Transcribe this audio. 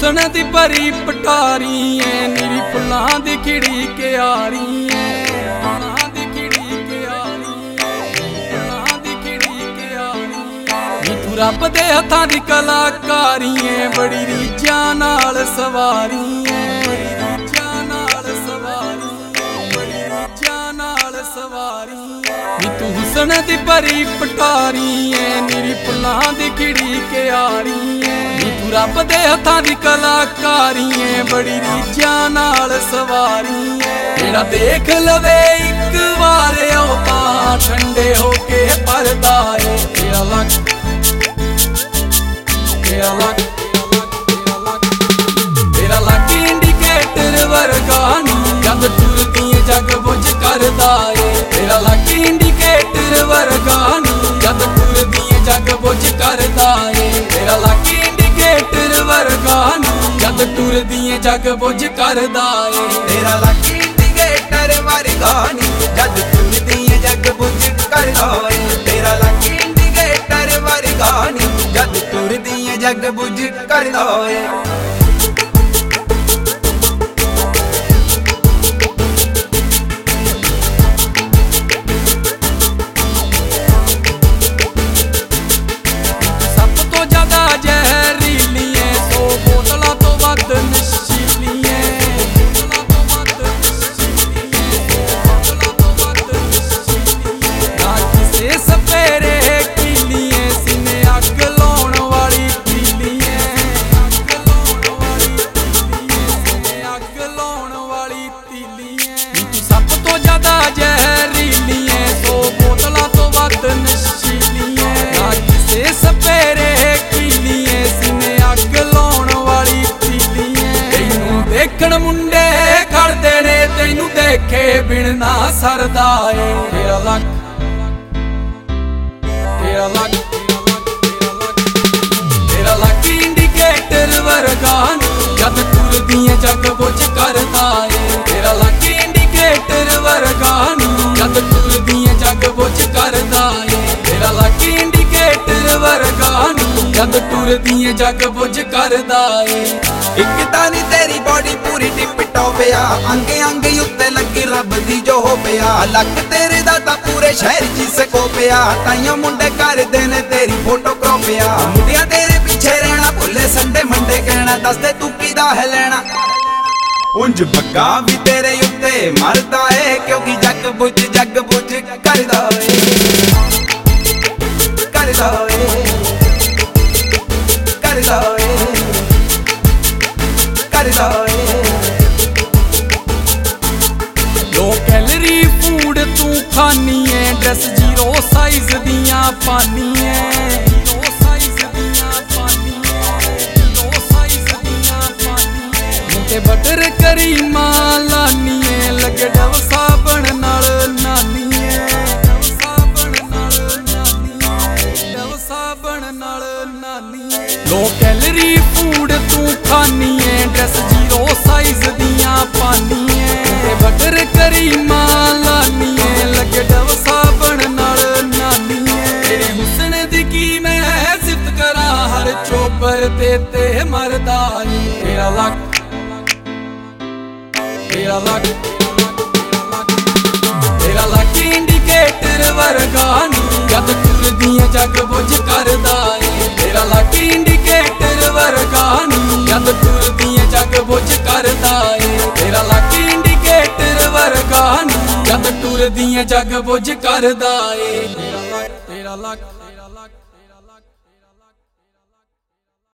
हुस्न दी भरी पटारी है, नीरी फुल्लां दी खिड़ी क्यारी है, फुल्लां दी खिड़ी क्यारी है, फुल्लां दी खिड़ी क्यारी है। तू रब दे हत्थां दी कलाकारी है, बड़ी रीझां नाल सवारी है, बड़ी रीझां नाल सवारी है, बड़ी रीझां नाल सवारी है। तू हुस्न दी भरी पटारी है, नीरी फुल्लां दी खिड़ी क्यारी है। तू रब दे हत्थां दी कलाकारी है, बड़ी रीझां नाल सवारी है। जेड़ा देख लवे इक वार ओ तां ठंडे होके परदा है। तेरा लक तेरा लक तेरा लक इंडिकेटर वर्गा नी, जद टुरदी जग बुझ करदा है। तेरा लक इंडिकेटर वर्गा नी, जद टुरदी जग बुझ करदा है। तेरा लक इंडिकेटर वर्गा नी, जद टुरदी जग बुझ करदा है। तेरा लक इंडिकेटर वर्गा नी, जद टुरदी जग बुझ करदा है। तेरा लक इंडिकेटर वर्गा नी, जद टुरदी जग बुझ करदा है। मुंडे करदे ने तैनू देखे बिन ना सरदा है। तेरा लक तेरा लक तेरा लक इंडिकेटर वर्गा नी, जद टुरदी जग बुझ करदा है। तेरा लक इंडिकेटर वर्गा नी, जद टुरदी जग बुझ करदा है। तेरा लक इंडिकेटर वर्गा नी, जद टुरदी जग बुझ करदा है। इक तानी तेरी बॉडी पूरी टिप टॉप आ, अंग अंग उत्ते लगी रब दी जो हो पिया। लक तेरे दा तां पूरे शहर च स्कोप आ, ताइयों मुंडे करदे ने तेरी फोटो क्रॉप आ। मुंडियां तेरे पीछे रहना भुले संडे मंडे कहना, दस दे तू कीदा है लेना। उंज भग्गा भी तेरे उत्ते मरदा है, क्योंकि जग बुझ करदा है करदा है करदा है करदा है। लो कैलरी फूड तू खानी है, ड्रेस जीरो साइज दियां पानी है, जीरो साइज दियां पानी है, जीरो साइज दियां पानी है। मुंडे बटर करीमा लानी है, लगे डव साबण नाल नानी है, डव साबण नाल नानी है, डव साबण नाल नानी है। लो कैलरी फूड तू खानी है, ड्रेस जीरो साइज दियां पानी है। बटर करीमा लानी है, लगे डव साबण नाल नानी है। तेरे हुस्न दी की मैं सिफत करा, हर चोपर ते मरदा है। तेरा लक तेरा लक तेरा लक इंडिकेटर वर्गा नी, जद टुरदी जग बुझ करदा है। तेरा लक इंडिकेटर वर्गा नी, जद टुरदी जग बुझ करदा है। तेरा लक इंडिकेटर वर्गा नी, जद टुरदी जग बुझ करदा है। तेरा लक